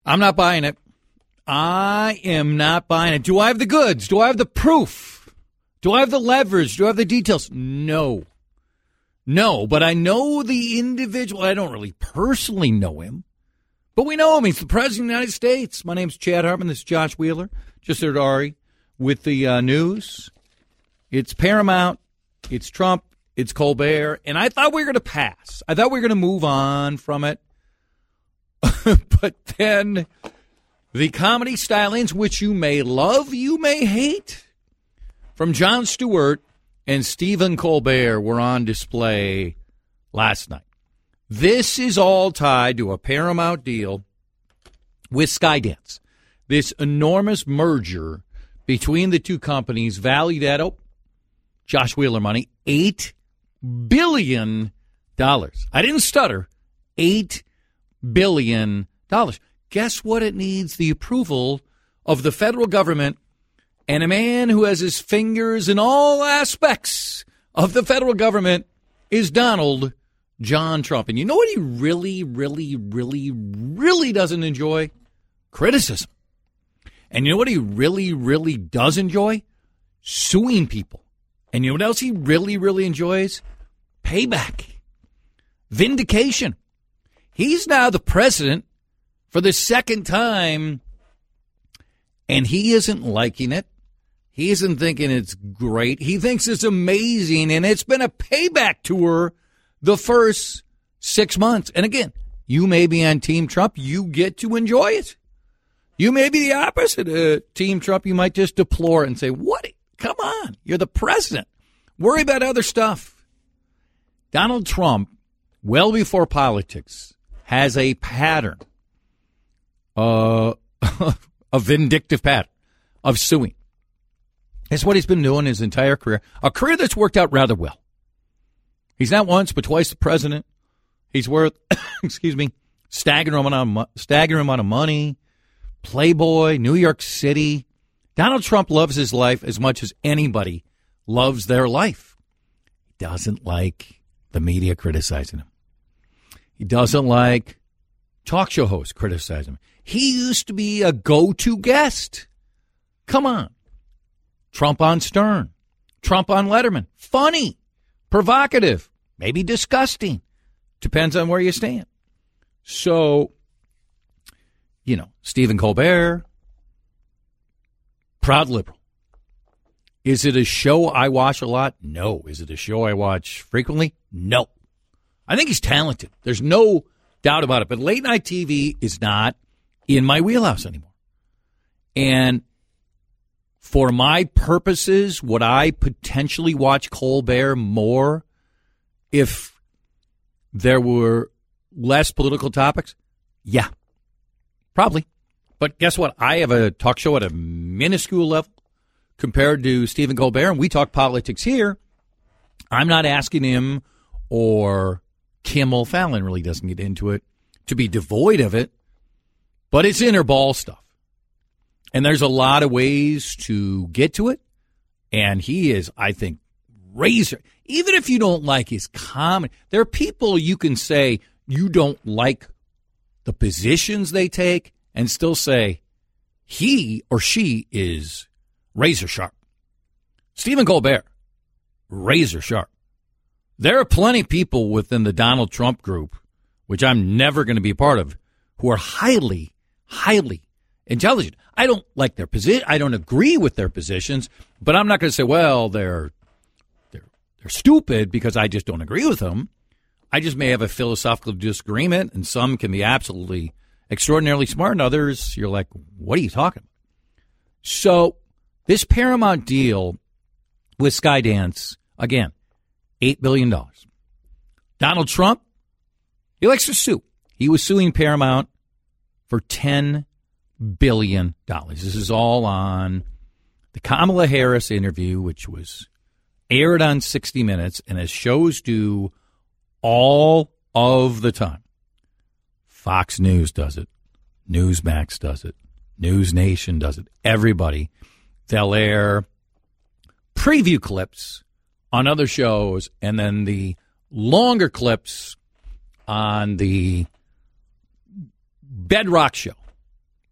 I'm not buying it. I am not buying it. Do I have the goods? Do I have the proof? Do I have the leverage? Do I have the details? No. No, but I know the individual. I don't really personally know him, but we know him. He's the President of the United States. My name's Chad Hartman. This is Josh Wheeler. Just heard Ari with the news. It's Paramount. It's Trump. It's Colbert. And I thought we were going to pass. I thought we were going to move on from it. But then the comedy stylings, which you may love, you may hate, from Jon Stewart and Stephen Colbert were on display last night. This is all tied to a Paramount deal with Skydance. This enormous merger between the two companies valued at, Josh Wheeler money, $8 billion. I didn't stutter. $8 billion. Guess what it needs? The approval of the federal government and a man who has his fingers in all aspects of the federal government is Donald John Trump. And you know what he really, really, really, really doesn't enjoy? Criticism. And you know what he really, really does enjoy? Suing people. And you know what else he really, really enjoys? Payback. Vindication. He's now the president for the second time, and he isn't liking it. He isn't thinking it's great. He thinks it's amazing, and it's been a payback tour the first 6 months. And again, you may be on Team Trump. You get to enjoy it. You may be the opposite of Team Trump. You might just deplore it and say, what? Come on. You're the president. Worry about other stuff. Donald Trump, well before politics, has a pattern, a vindictive pattern of suing. It's what he's been doing his entire career, a career that's worked out rather well. He's not once but twice the president. He's worth, staggering amount of money, Playboy, New York City. Donald Trump loves his life as much as anybody loves their life. He doesn't like the media criticizing him. He doesn't like talk show hosts criticizing him. He used to be a go-to guest. Come on. Trump on Stern. Trump on Letterman. Funny. Provocative. Maybe disgusting. Depends on where you stand. So, Stephen Colbert, proud liberal. Is it a show I watch a lot? No. Is it a show I watch frequently? No. I think he's talented. There's no doubt about it. But late night TV is not in my wheelhouse anymore. And for my purposes, would I potentially watch Colbert more if there were less political topics? Yeah, probably. But guess what? I have a talk show at a minuscule level compared to Stephen Colbert, and we talk politics here. I'm not asking him, or Kimmel, Fallon really doesn't get into it, to be devoid of it, but it's inner ball stuff. And there's a lot of ways to get to it, and he is, I think, razor. Even if you don't like his comedy, there are people you can say you don't like the positions they take and still say he or she is razor sharp. Stephen Colbert, razor sharp. There are plenty of people within the Donald Trump group, which I'm never going to be a part of, who are highly, highly intelligent. I don't like their position. I don't agree with their positions, but I'm not going to say, well, they're stupid because I just don't agree with them. I just may have a philosophical disagreement, and some can be absolutely extraordinarily smart, and others, you're like, what are you talking about? So this Paramount deal with Skydance, again, $8 billion. Donald Trump, he likes to sue. He was suing Paramount for $10 billion. This is all on the Kamala Harris interview, which was aired on 60 Minutes, and as shows do all of the time. Fox News does it. Newsmax does it. News Nation does it. Everybody. They'll air preview clips on other shows and then the longer clips on the Bedrock show.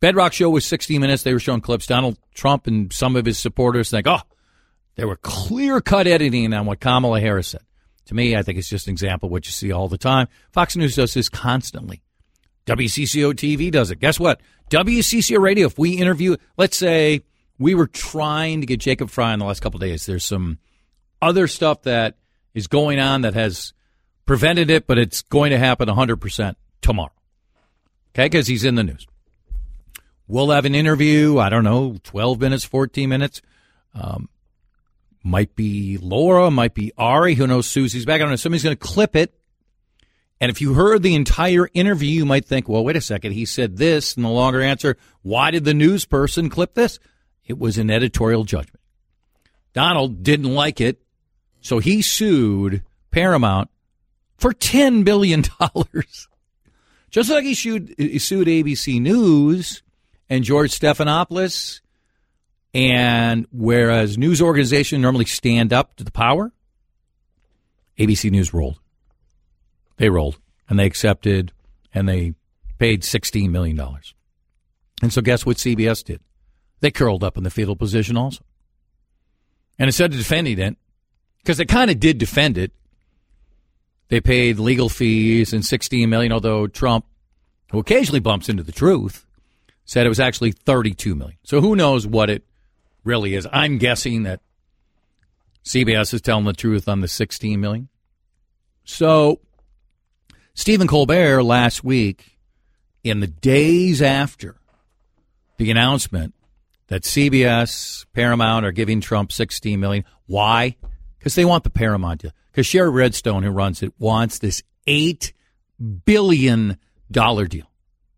Bedrock show was 60 Minutes. They were showing clips. Donald Trump and some of his supporters think, they were clear-cut editing on what Kamala Harris said. To me, I think it's just an example of what you see all the time. Fox News does this constantly. WCCO TV does it. Guess what? WCCO Radio, if we interview, let's say we were trying to get Jacob Fry in the last couple of days. There's some other stuff that is going on that has prevented it, but it's going to happen 100% tomorrow. Okay, because he's in the news. We'll have an interview, 12 minutes, 14 minutes. Might be Laura, might be Ari. Who knows? Susie's back. I don't know. Somebody's going to clip it. And if you heard the entire interview, you might think, well, wait a second. He said this, and the longer answer, why did the news person clip this? It was an editorial judgment. Donald didn't like it, so he sued Paramount for $10 billion. Just like he sued ABC News and George Stephanopoulos. And whereas news organizations normally stand up to the power, ABC News rolled. They rolled, and they accepted, and they paid $16 million. And so guess what CBS did? They curled up in the fetal position also. And instead of defending it, because they kind of did defend it, they paid legal fees and $16 million, although Trump, who occasionally bumps into the truth, said it was actually $32 million. So who knows what it really is. I'm guessing that CBS is telling the truth on the $16 million. So Stephen Colbert last week, in the days after the announcement that CBS, Paramount are giving Trump $16 million. Why? Because they want the Paramount deal. Because Sherry Redstone, who runs it, wants this $8 billion deal.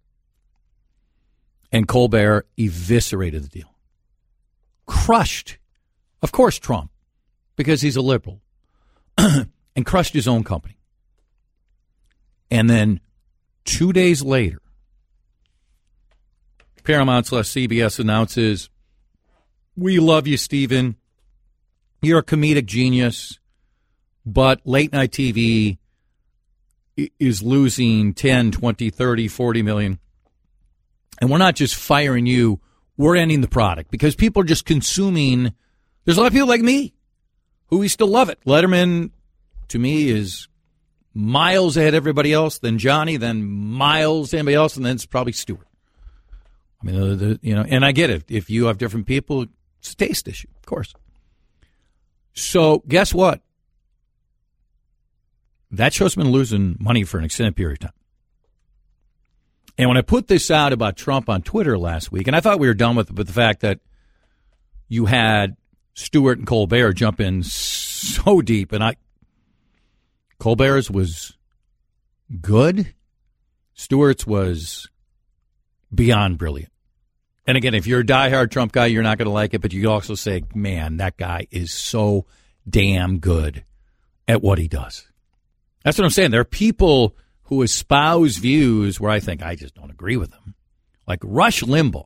And Colbert eviscerated the deal. Crushed, of course, Trump, because he's a liberal, and crushed his own company. And then 2 days later, Paramount/CBS announces, we love you, Stephen. You're a comedic genius, but late night TV is losing 10, 20, 30, 40 million. And we're not just firing you, we're ending the product because people are just consuming. There's a lot of people like me who we still love it. Letterman, to me, is miles ahead of everybody else, then Johnny, then miles anybody else, and then it's probably Stewart. I mean, and I get it. If you have different people, it's a taste issue, of course. So guess what? That show's been losing money for an extended period of time. And when I put this out about Trump on Twitter last week, and I thought we were done with it, but the fact that you had Stewart and Colbert jump in so deep, and Colbert's was good. Stewart's was beyond brilliant. And again, if you're a diehard Trump guy, you're not going to like it, but you can also say, man, that guy is so damn good at what he does. That's what I'm saying. There are people who espouse views where I think I just don't agree with them. Like Rush Limbaugh.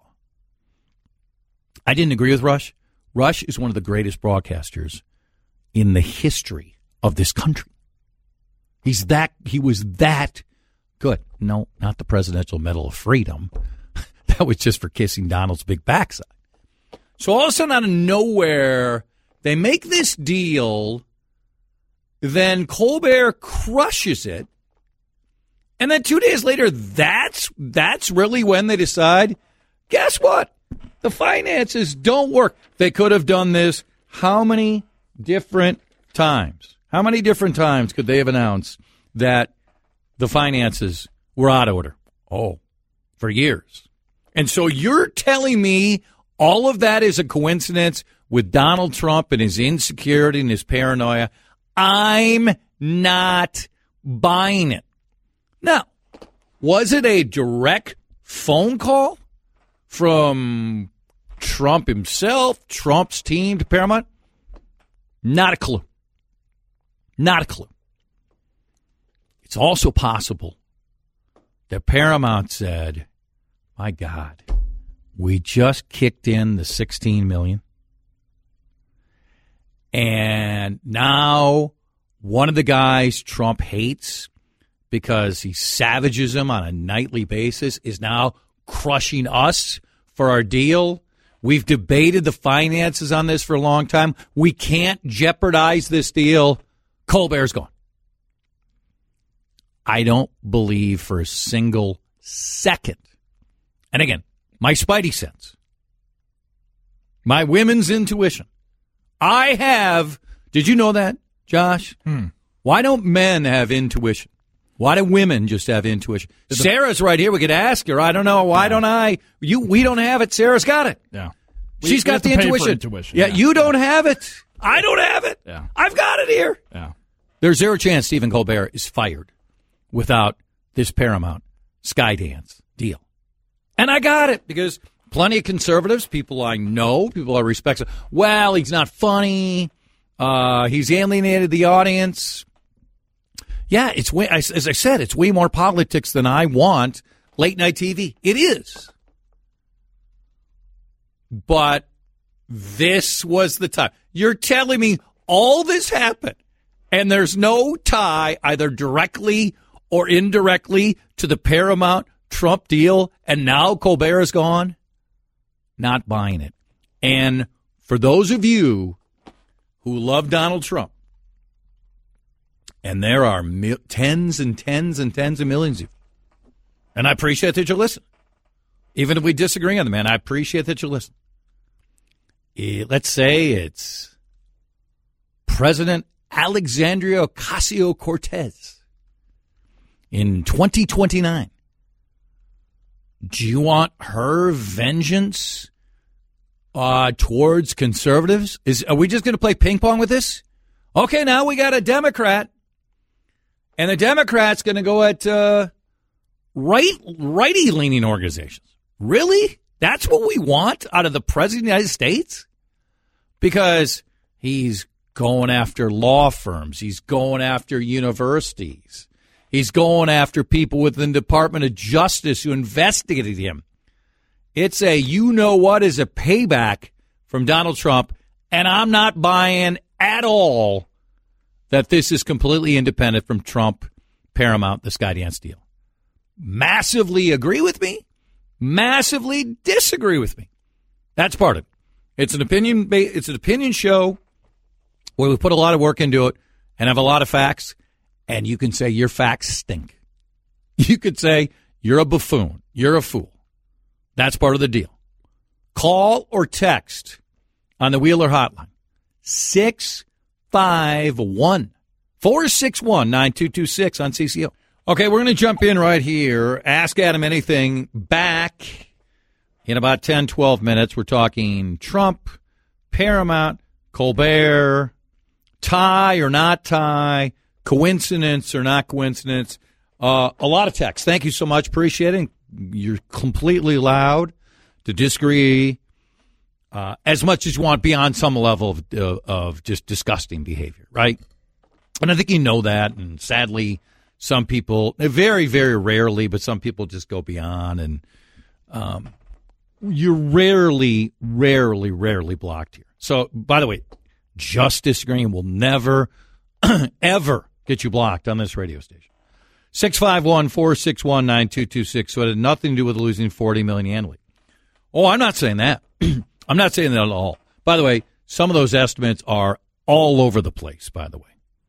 I didn't agree with Rush. Rush is one of the greatest broadcasters in the history of this country. He was that good. No, not the Presidential Medal of Freedom. That was just for kissing Donald's big backside. So all of a sudden, out of nowhere, they make this deal. Then Colbert crushes it. And then 2 days later, that's really when they decide, guess what? The finances don't work. They could have done this how many different times? How many different times could they have announced that the finances were out of order? Oh, for years. And so you're telling me all of that is a coincidence with Donald Trump and his insecurity and his paranoia? I'm not buying it. Now, was it a direct phone call from Trump himself, Trump's team to Paramount? Not a clue. Not a clue. It's also possible that Paramount said, my God, we just kicked in the $16 million. And now one of the guys Trump hates because he savages him on a nightly basis is now crushing us for our deal. We've debated the finances on this for a long time. We can't jeopardize this deal. Colbert's gone. I don't believe for a single second. And again, my spidey sense, my women's intuition. I have, did you know that, Josh? Why don't men have intuition? Why do women just have intuition? Sarah's right here. We could ask her. I don't know. Why don't I? We don't have it. Sarah's got it. Yeah. She's got the intuition. Yeah, you don't have it. I don't have it. Yeah. I've got it here. Yeah. There's zero chance Stephen Colbert is fired without this Paramount Skydance deal. And I got it because plenty of conservatives, people I know, people I respect, well, he's not funny. He's alienated the audience. Yeah, it's way, as I said, it's way more politics than I want late night TV. It is. But this was the time. You're telling me all this happened and there's no tie either directly or indirectly to the Paramount Trump deal, and now Colbert is gone? Not buying it. And for those of you who love Donald Trump, and there are tens and tens and tens of millions of you, and I appreciate that you listen. Even if we disagree on the man, I appreciate that you listen. Let's say it's President Alexandria Ocasio-Cortez in 2029. Do you want her vengeance towards conservatives? Are we just going to play ping pong with this? Okay, now we got a Democrat, and the Democrat's going to go at righty-leaning organizations. Really? That's what we want out of the President of the United States? Because he's going after law firms. He's going after universities. He's going after people within the Department of Justice who investigated him. It's a you-know-what is a payback from Donald Trump, and I'm not buying at all that this is completely independent from Trump, Paramount, the Skydance deal. Massively agree with me, massively disagree with me. That's part of it. It's an opinion show where we put a lot of work into it and have a lot of facts. And you can say your facts stink. You could say you're a buffoon. You're a fool. That's part of the deal. Call or text on the Wheeler hotline. 651-461-9226 on CCO. Okay, we're going to jump in right here. Ask Adam Anything back in about 10, 12 minutes. We're talking Trump, Paramount, Colbert, tie or not tie, coincidence or not coincidence. A lot of text. Thank you so much. Appreciate it. You're completely allowed to disagree as much as you want beyond some level of just disgusting behavior, right? And I think you know that. And sadly, some people, very, very rarely, but some people just go beyond. And you're rarely blocked here. So, by the way, just disagreeing will never, ever get you blocked on this radio station. 651-461-9226. So it had nothing to do with losing $40 million annually. Oh, I'm not saying that. I'm not saying that at all. By the way, some of those estimates are all over the place, by the way.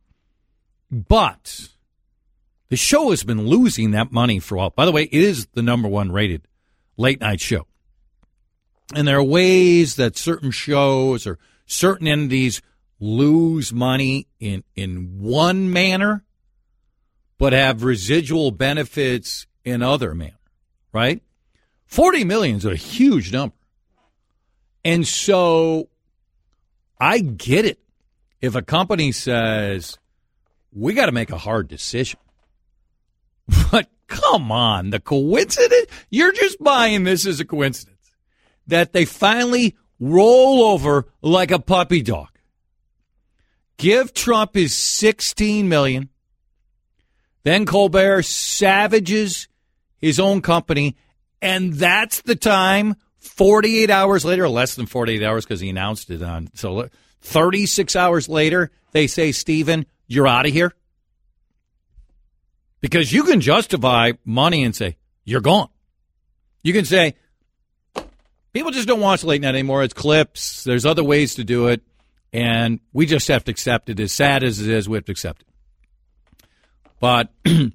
But the show has been losing that money for a while. By the way, it is the number one rated late night show. And there are ways that certain shows or certain entities lose money in one manner, but have residual benefits in other manner, right? 40 million is a huge number. And so I get it. If a company says, we got to make a hard decision. But come on, the coincidence? You're just buying this as a coincidence. That they finally roll over like a puppy dog. Give Trump his $16 million. Then Colbert savages his own company. And that's the time, 48 hours later, or less than 48 hours because he announced it on. So 36 hours later, they say, Stephen, you're out of here. Because you can justify money and say, you're gone. You can say, people just don't watch late night anymore. It's clips. There's other ways to do it. And we just have to accept it. As sad as it is, we have to accept it. But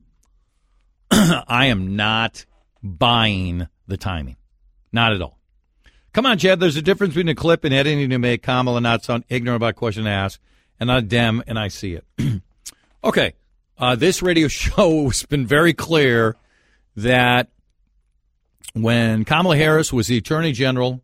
I am not buying the timing. Not at all. Come on, Chad. There's a difference between a clip and editing to make Kamala not sound ignorant about a question asked, and not a Dem, and I see it. Okay. This radio show has been very clear that when Kamala Harris was the Attorney General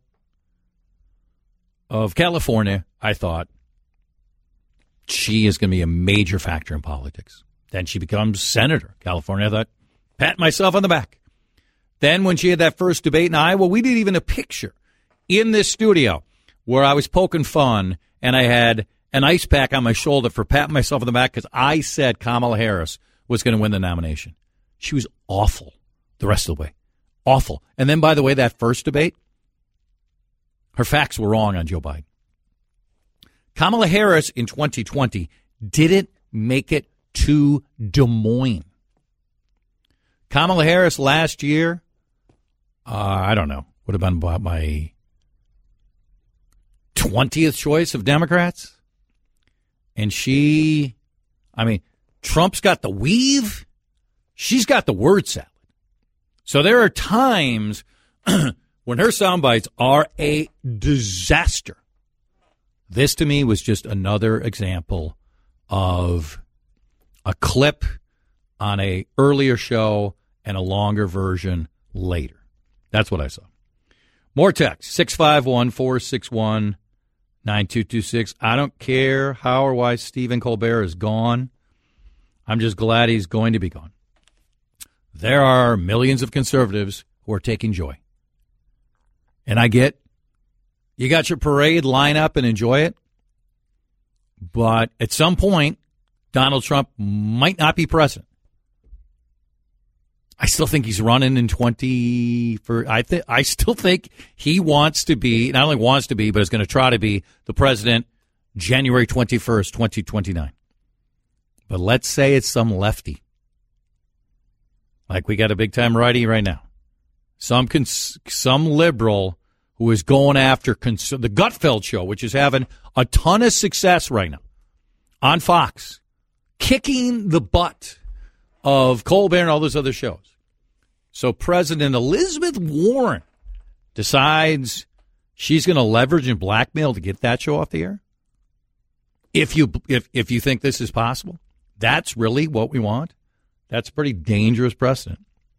of California, I thought she is going to be a major factor in politics. Then she becomes Senator of California. I thought, pat myself on the back. Then when she had that first debate in Iowa, we did even a picture in this studio where I was poking fun and I had an ice pack on my shoulder for patting myself on the back because I said Kamala Harris was going to win the nomination. She was awful the rest of the way. Awful. And then, by the way, that first debate, her facts were wrong on Joe Biden. Kamala Harris in 2020 didn't make it to Des Moines. Kamala Harris last year, I don't know, would have been about my 20th choice of Democrats. And Trump's got the weave. She's got the word salad. So there are times when her sound bites are a disaster. This, to me, was just another example of a clip on a earlier show and a longer version later. That's what I saw. More text, 651-461-9226. I don't care how or why Stephen Colbert is gone. I'm just glad he's going to be gone. There are millions of conservatives who are taking joy. And I get, you got your parade, line up and enjoy it. But at some point, Donald Trump might not be president. I still think he's running in I still think he wants to be, not only wants to be, but is going to try to be the president January 21st, 2029. But let's say it's some lefty. Like we got a big-time righty right now. Some liberal who is going after the Gutfeld show, which is having a ton of success right now on Fox, kicking the butt of Colbert and all those other shows. So President Elizabeth Warren decides she's going to leverage and blackmail to get that show off the air. If you think this is possible, that's really what we want. That's a pretty dangerous precedent.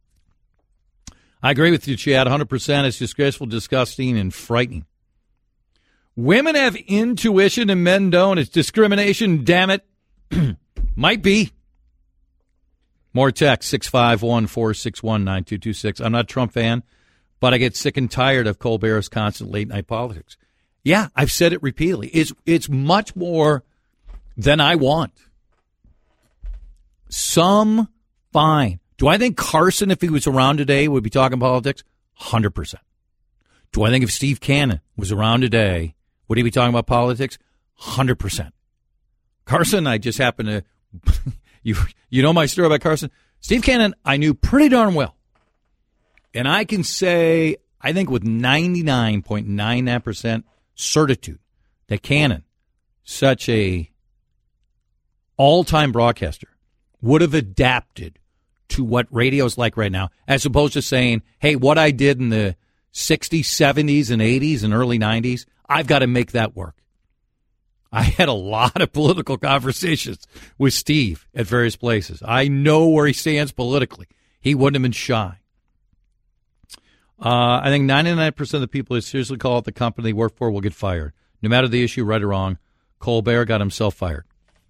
I agree with you, Chad, 100%. It's disgraceful, disgusting, and frightening. Women have intuition and men don't. It's discrimination, damn it. Might be. More text, 651-461-9226. I'm not a Trump fan, but I get sick and tired of Colbert's constant late-night politics. Yeah, I've said it repeatedly. It's much more than I want. Some fine. Do I think Carson, if he was around today, would be talking politics? 100%. Do I think if Steve Cannon was around today, would he be talking about politics? 100%. Carson, I just happen to, you know my story about Carson? Steve Cannon, I knew pretty darn well. And I can say, I think with 99.99% certitude, that Cannon, such a all-time broadcaster, would have adapted to what radio's like right now, as opposed to saying, hey, what I did in the 60s, 70s, and 80s and early 90s, I've got to make that work. I had a lot of political conversations with Steve at various places. I know where he stands politically. He wouldn't have been shy. I think 99% of the people who seriously call it the company they work for will get fired. No matter the issue, right or wrong, Colbert got himself fired.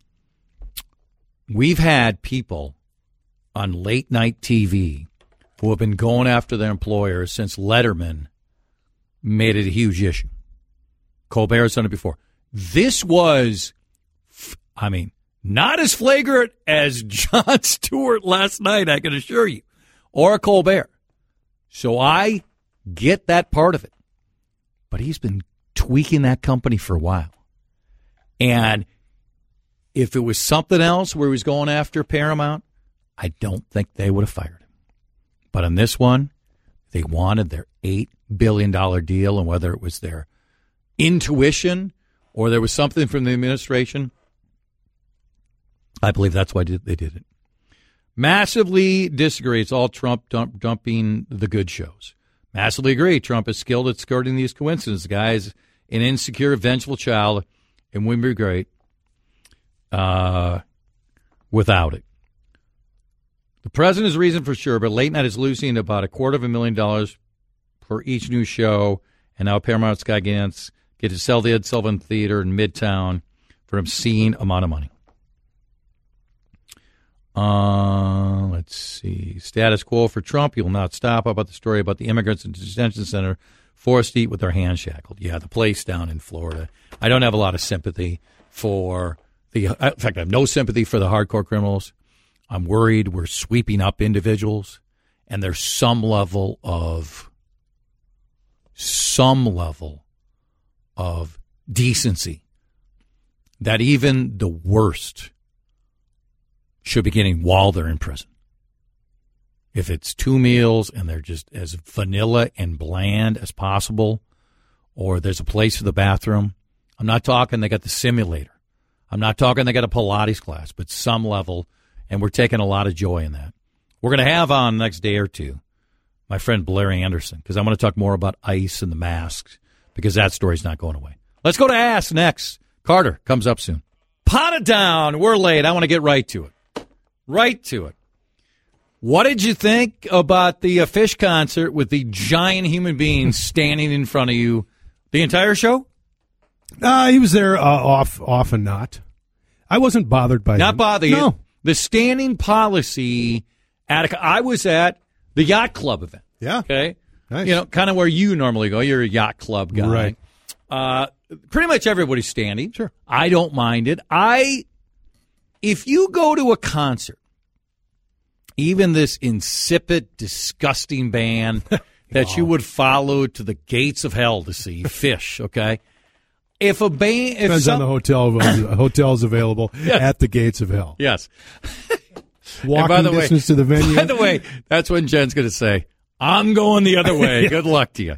We've had people on late night TV who have been going after their employers since Letterman made it a huge issue. Colbert's done it before. This was, not as flagrant as Jon Stewart last night, I can assure you, or Colbert. So I get that part of it. But he's been tweaking that company for a while. And if it was something else where he was going after Paramount, I don't think they would have fired him. But on this one, They wanted their $8 billion deal, and whether it was their intuition or there was something from the administration, I believe that's why they did it. Massively disagree. It's all Trump dumping the good shows. Massively agree. Trump is skilled at skirting these coincidences. The guy is an insecure, vengeful child and wouldn't be great without it. The president is a reason for sure, but late night is losing about $250,000 for each new show, and now Paramount's got get to sell the Ed Sullivan Theater in Midtown for an obscene amount of money. Let's see. Status quo for Trump. He will not stop. How about the story about the immigrants in the detention center forced to eat with their hands shackled? Yeah, the place down in Florida. I don't have a lot of sympathy for in fact, I have no sympathy for the hardcore criminals. I'm worried we're sweeping up individuals, and there's some level of decency that even the worst should be getting while they're in prison. If it's 2 meals and they're just as vanilla and bland as possible, or there's a place for the bathroom, I'm not talking they got the simulator. I'm not talking they got a Pilates class, but some level, and we're taking a lot of joy in that. We're going to have on the next day or two my friend Blair Anderson, because I want to talk more about ICE and the masks, because that story's not going away. Let's go to Ask next. Carter comes up soon. Pot it down. We're late. I want to get right to it. Right to it. What did you think about the Fish concert with the giant human being standing in front of you the entire show? He was there off and not. I wasn't bothered by Not him. bothered. No. The standing policy I was at the yacht club event. Yeah. Okay. Nice. You know, kind of where you normally go. You're a yacht club guy. Right. Pretty much everybody's standing. Sure. I don't mind it. If you go to a concert, even this insipid, disgusting band that you would follow to the gates of hell to see, Fish, okay? If a band... Depends on the hotels available at the gates of hell. Yes. Walking distance to the venue. By the way, that's when Jen's going to say, I'm going the other way. Yeah. Good luck to you.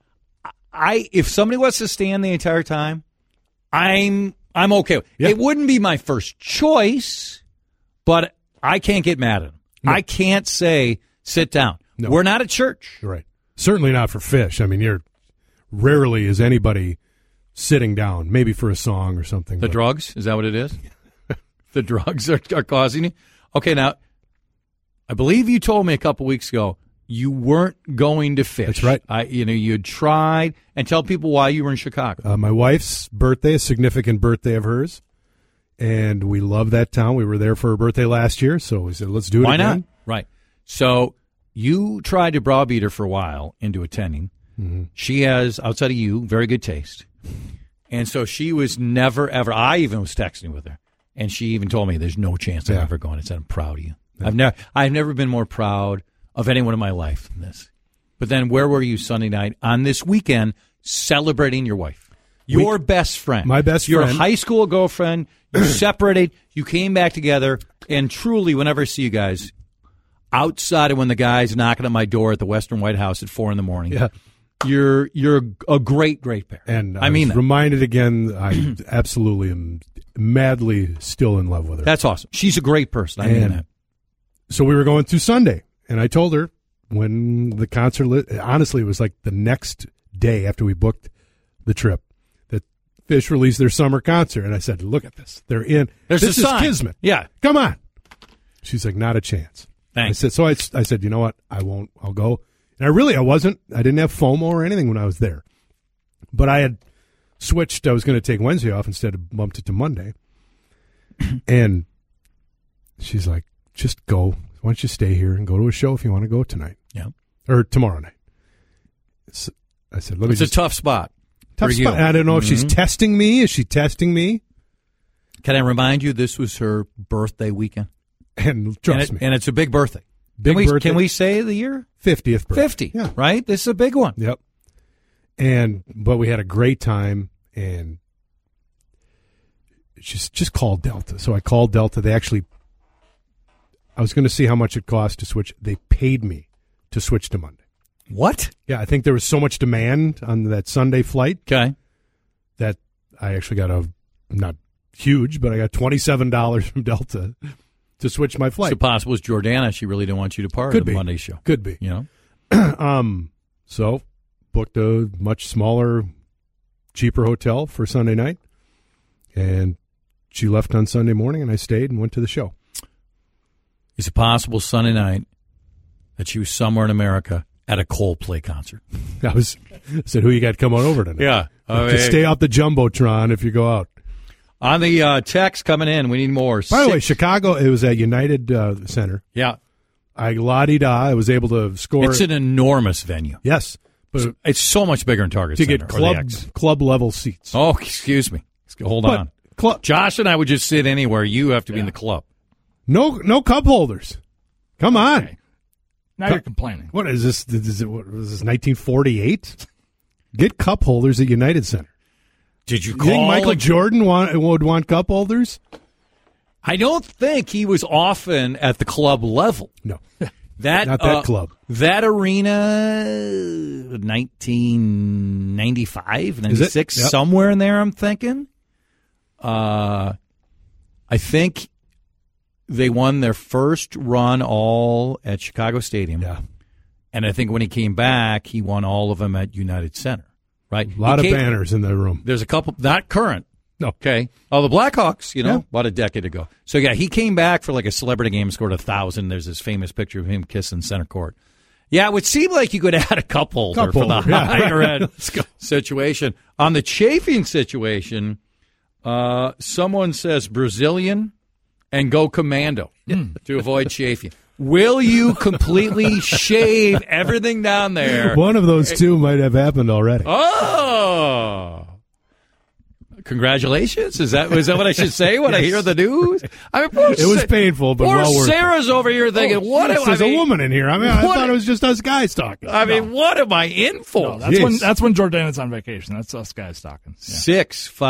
If somebody wants to stand the entire time, I'm okay. Yeah. It wouldn't be my first choice, but I can't get mad at them. No. I can't say, sit down. No. We're not at church. Right. Certainly not for Fish. I mean, rarely is anybody sitting down, maybe for a song or something. The drugs? Is that what it is? The drugs are causing you? Okay, now, I believe you told me a couple weeks ago you weren't going to Fish. That's right. You had tried, and tell people why you were in Chicago. My wife's birthday, a significant birthday of hers, and we love that town. We were there for her birthday last year, so we said, let's do it Why again. not? Right. So you tried to browbeat her for a while into attending. Mm-hmm. She has, outside of you, very good taste. And so she was never, ever, I even was texting with her, and she even told me there's no chance I'm ever going. I said, I'm proud of you. Yeah. I've never been more proud of anyone in my life than this. But then where were you Sunday night on this weekend celebrating your wife? Your best friend. My best your friend. Your high school girlfriend. You separated. You came back together. And truly, whenever I see you guys, outside of when the guy's knocking at my door at the Western White House at 4 a.m, yeah. You're a great pair. And I mean was reminded again, I absolutely am madly still in love with her. That's awesome. She's a great person. I mean that. So we were going through Sunday, and I told her when the concert, honestly, it was like the next day after we booked the trip, that Fish released their summer concert. And I said, look at this. They're in. This is sign. Kismet. Yeah. Come on. She's like, not a chance. Thanks. I said, you know what? I won't. I'll go. And I didn't have FOMO or anything when I was there. But I had switched. I was going to take Wednesday off instead of bumped it to Monday. And she's like, just go. Why don't you stay here and go to a show if you want to go tonight? Yeah. Or tomorrow night. So I said, it's a tough spot. Tough spot. I don't know if she's testing me. Is she testing me? Can I remind you, this was her birthday weekend? And trust me. And it's a big birthday. Birthday. Can we say the year? 50th birthday. 50, yeah. Right? This is a big one. Yep. But we had a great time, and just called Delta. So I called Delta. I was going to see how much it cost to switch. They paid me to switch to Monday. What? Yeah, I think there was so much demand on that Sunday flight Okay. that I actually got not huge, but I got $27 from Delta to switch my flight. So possible as Jordana, she really didn't want you to part Could of the be. Monday show. Could be. You know? So booked a much smaller, cheaper hotel for Sunday night, and she left on Sunday morning, and I stayed and went to the show. Is it possible Sunday night that she was somewhere in America at a Coldplay concert? I said, who you got coming over tonight? Yeah. Just stay off the Jumbotron if you go out. On the text coming in, we need more. By the way, Chicago, it was at United Center. Yeah. I was able to score. It's an enormous venue. Yes. But It's so much bigger than Target to Center. get or the X. club level seats. Oh, excuse me. Hold But on. Josh and I would just sit anywhere. You have to be in the club. No cup holders. Come on. Okay. Now you're complaining. What is this? What was this, 1948? Get cup holders at United Center. Did you You call? think Michael Jordan would want cup holders? I don't think he was often at the club level. No. Not that club. That arena, 1995, 96, Yep. somewhere in there, I'm thinking. I think they won their first run all at Chicago Stadium. Yeah. And I think when he came back, he won all of them at United Center, right? A lot of banners in the room. There's a couple, not current. No. Okay. Oh, the Blackhawks, Yeah. about a decade ago. So, yeah, he came back for like a celebrity game, scored 1,000. There's this famous picture of him kissing center court. Yeah, it would seem like you could add a cup holder for the higher end situation. On the Chafin situation, someone says Brazilian and go commando to avoid chafing. Will you completely shave everything down there? One of those two might have happened already. Oh. Congratulations! Is that what I should say when I hear the news? I mean, It was painful, but poor well worth it. Sarah's over here thinking, "What? There's a woman in here. I thought it was just us guys talking. I mean, what am I in for?" Jeez. That's when Jordana's on vacation. That's us guys talking. Yeah.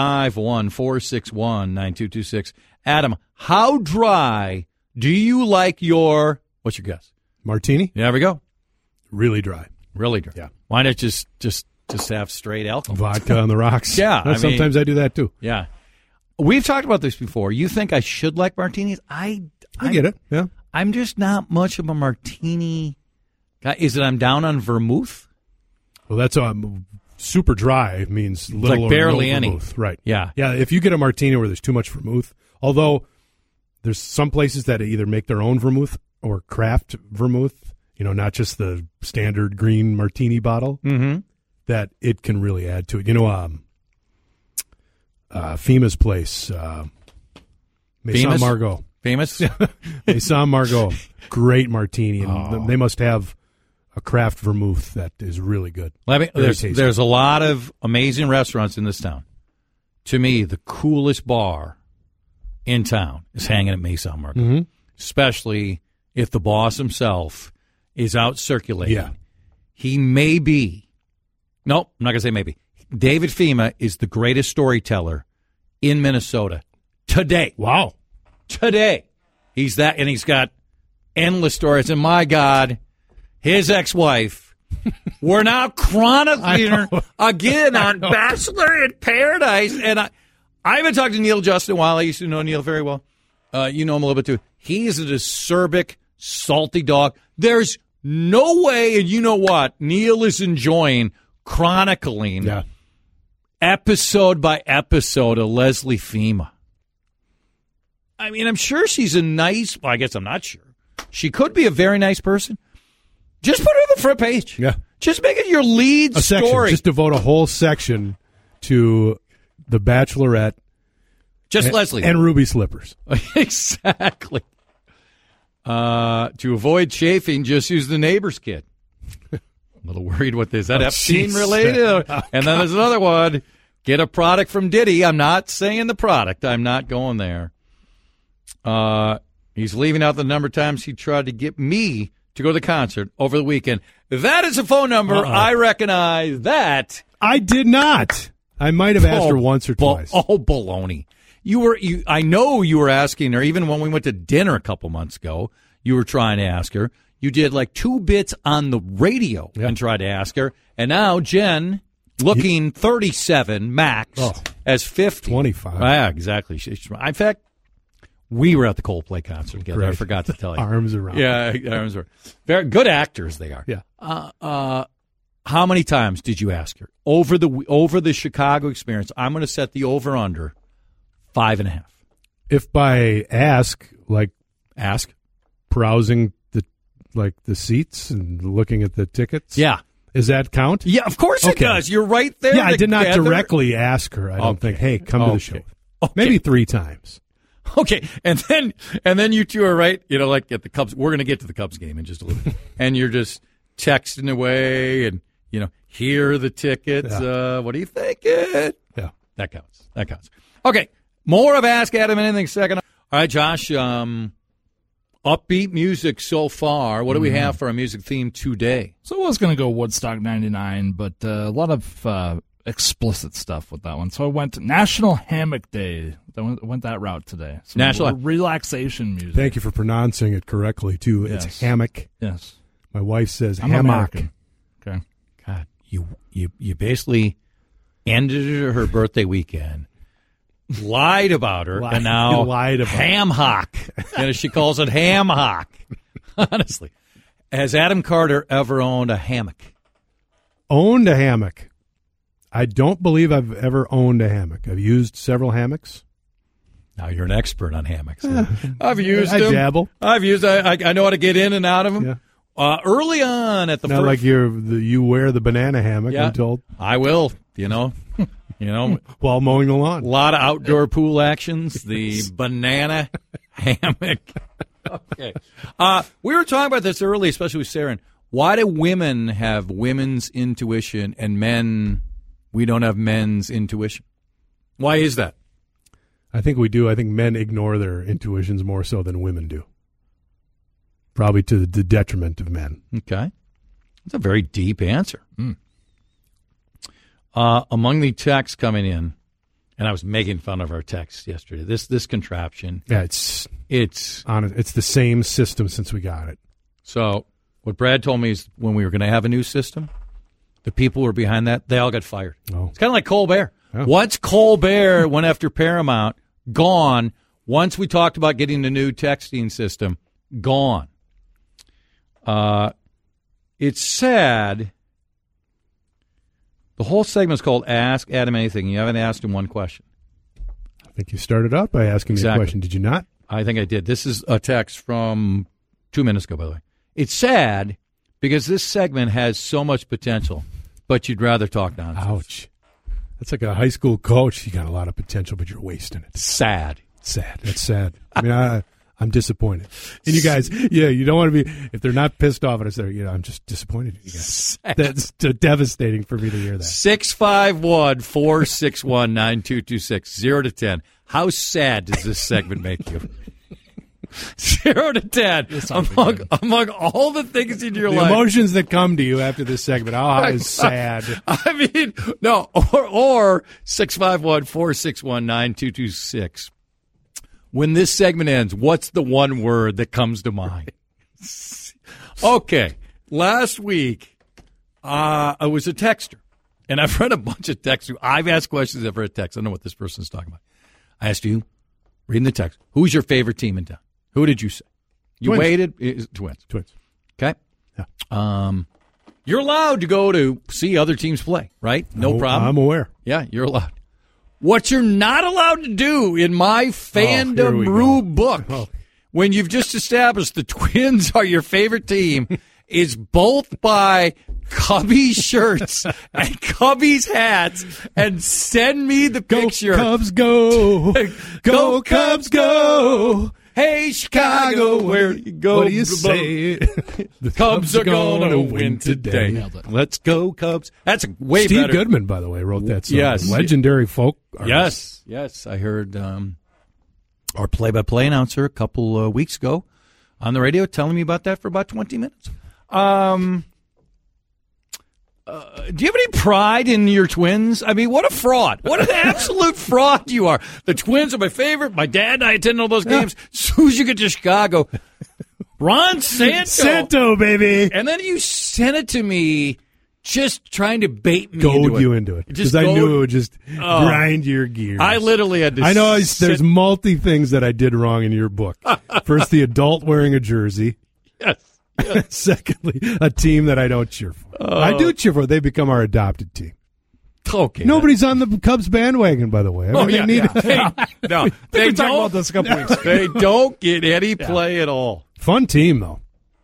651-461-9226. Adam, how dry do you like your? What's your guess? Martini? There we go. Really dry. Really dry. Yeah. Why not just have straight alcohol? Vodka on the rocks. Yeah, Sometimes I do that too. Yeah. We've talked about this before. You think I should like martinis? I get it. Yeah. I'm just not much of a martini guy. Is it I'm down on vermouth? Well, that's super dry means little like or barely no any. vermouth. Right. Yeah. Yeah. If you get a martini where there's too much vermouth, although there's some places that either make their own vermouth or craft vermouth, not just the standard green martini bottle, that it can really add to it. FEMA's place, Maison Famous? Margot. Famous? Maison Margot. Great martini. And they must have a craft vermouth that is really good. Very tasty. There's a lot of amazing restaurants in this town. To me, the coolest bar in town is hanging at Maison Margot, especially if the boss himself is out circulating. Yeah. He may be. Nope, I'm not going to say maybe. David FEMA is the greatest storyteller in Minnesota today. Wow. Today. He's that, and he's got endless stories. And my God, his ex-wife, we're now chronicling her again on Bachelor in Paradise. And I haven't talked to Neil Justin in a while. I used to know Neil very well. You know him a little bit too. He's an acerbic, salty dog. There's no way, and you know what? Neil is enjoying chronicling episode by episode of Leslie FEMA. I mean, I'm sure she's a nice, well, I guess I'm not sure. She could be a very nice person. Just put her on the front page. Yeah. Just make it your lead Section. story. Just devote a whole section to the Bachelorette. Just Leslie. And Ruby Slippers. Exactly. To avoid chafing, just use the neighbor's kid. A little worried what this. Is that Epstein related? And then there's another one. Get a product from Diddy. I'm not saying the product. I'm not going there. He's leaving out the number of times he tried to get me to go to the concert over the weekend. That is a phone number. I recognize that. I did not. I might have asked her once or twice. Baloney. I know you were asking her, even when we went to dinner a couple months ago, you were trying to ask her. You did like 2 bits on the radio and tried to ask her. And now Jen, looking 37 max as 50. 25. Yeah, exactly. In fact, we were at the Coldplay concert together. Great. I forgot to tell you. Arms around. Yeah, arms around. Very good actors they are. Yeah. How many times did you ask her? Over the Chicago experience, I'm going to set the over-under 5.5. If by ask, like Ask? browsing the seats and looking at the tickets? Yeah. Does that count? Yeah, of course it does. You're right there. Yeah, I did not together. directly ask her. I don't think, hey, come to the show. Okay. Maybe 3 times. Okay, and then you two are right, like at the Cubs. We're going to get to the Cubs game in just a little bit. And you're just texting away and, here are the tickets. Yeah. What are you thinking? Yeah. That counts. Okay, more of Ask Adam Anything second. All right, Josh, upbeat music so far. What do we have for our music theme today? So I was going to go Woodstock 99, but a lot of explicit stuff with that one. So I went National Hammock Day. I went that route today. Some National relaxation music. Thank you for pronouncing it correctly, too. Yes. It's hammock. Yes. My wife says I'm hammock. American. Okay. God, you basically ended her birthday weekend, lied about her, and now lied about ham hock. She calls it ham hock. Honestly, has Adam Carter ever owned a hammock? Owned a hammock. I don't believe I've ever owned a hammock. I've used several hammocks. Now you're an expert on hammocks. I've used I them. dabble. I've used. I know how to get in and out of them. Yeah. Early on at the Not first, like you wear the banana hammock, Yeah. I'm told, I will. while mowing the lawn. A lot of outdoor pool actions. The banana hammock. Okay. We were talking about this early, especially with Sarah. Why do women have women's intuition and men, we don't have men's intuition? Why is that? I think we do. I think men ignore their intuitions more so than women do. Probably to the detriment of men. Okay. That's a very deep answer. Among the texts coming in, and I was making fun of our text yesterday, this contraption. Yeah, it's the same system since we got it. So what Brad told me is when we were going to have a new system, the people who were behind that, they all got fired. Oh. It's kind of like Colbert. Oh. Once Colbert went after Paramount, gone. Once we talked about getting the new texting system, gone. It's sad. The whole segment's called Ask Adam Anything. You haven't asked him one question. I think you started out by asking me a question. Did you not? I think I did. This is a text from 2 minutes ago, by the way. It's sad because this segment has so much potential, but you'd rather talk nonsense. Ouch. That's like a high school coach. You got a lot of potential, but you're wasting it. Sad. That's sad. I mean, I'm disappointed. And you guys, you don't want to be, if they're not pissed off at us, I'm just disappointed in you guys. That's devastating for me to hear that. 651-461-9226, 0 to 10. How sad does this segment make you? 0 to 10. Among all the things in your life. The emotions that come to you after this segment, how is sad. I mean, no, or 651-461-9226. When this segment ends, what's the one word that comes to mind? Okay, last week, I was a texter, and I've read a bunch of texts. I've asked questions, I've read texts. I don't know what this person's talking about. I asked you, reading the text, who's your favorite team in town? Who did you say? You Twins. waited? Twins. Okay. Yeah. You're allowed to go to see other teams play, right? No problem. I'm aware. Yeah, you're allowed. What you're not allowed to do in my fandom rule book, when you've just established the Twins are your favorite team, is both buy Cubbies shirts and Cubbies hats and send me the picture. Go Cubs, go. Go Cubs, go. Hey, Chicago, where you go? What do you say? The Cubs are going to win today. Let's go, Cubs. That's a way Steve better. Goodman, by the way, wrote that song. Yes. Legendary folk artist. Yes. I heard our play-by-play announcer a couple weeks ago on the radio telling me about that for about 20 minutes. Do you have any pride in your Twins? I mean, what a fraud. What an absolute fraud you are. The Twins are my favorite. My dad and I attended all those games. As soon as you get to Chicago, Ron Santo, baby. And then you sent it to me just trying to bait me Goad you into it. Because I knew it would just grind your gears. I literally had to I know there's multi things that I did wrong in your book. First, the adult wearing a jersey. Yes. Secondly, a team that I don't cheer for. I do cheer for. They become our adopted team. Okay. Nobody's on the Cubs bandwagon, by the way. No, we they talked about this a couple weeks ago. They don't get any play at all. Fun team, though.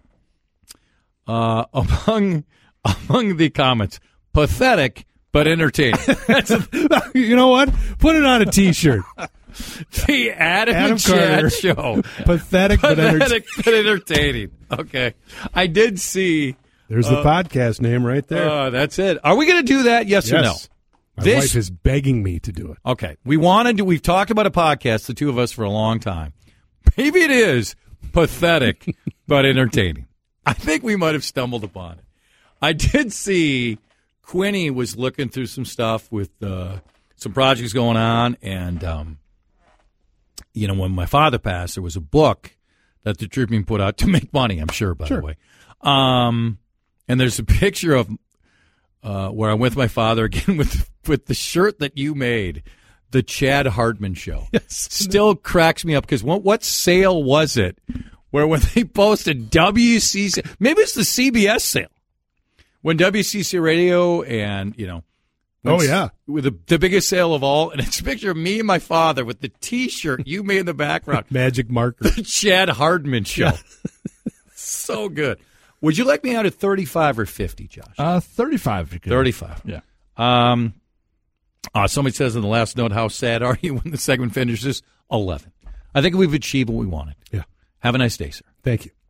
Among the comments, pathetic but entertaining. You know what? Put it on a T-shirt. The Adam and Carter Chad Show. Pathetic but entertaining. Okay. I did see. There's the podcast name right there. That's it. Are we going to do that? Yes or no? My wife is begging me to do it. Okay. We've talked about a podcast, the two of us, for a long time. Maybe it is pathetic but entertaining. I think we might have stumbled upon it. I did see Quinny was looking through some stuff with some projects going on, and when my father passed, there was a book that the Tribune put out to make money, I'm sure, by the way. And there's a picture of where I'm with my father again with the shirt that you made, the Chad Hardman Show. Yes. Still cracks me up because what sale was it where when they posted WCC, maybe it's the CBS sale, when WCC Radio and, with the biggest sale of all, and it's a picture of me and my father with the T-shirt you made in the background. Magic marker. The Chad Hardman Show. Yeah. So good. Would you like me out at 35 or 50, Josh? 35. If you could. 35. Yeah. Somebody says in the last note, how sad are you when the segment finishes? 11. I think we've achieved what we wanted. Yeah. Have a nice day, sir. Thank you.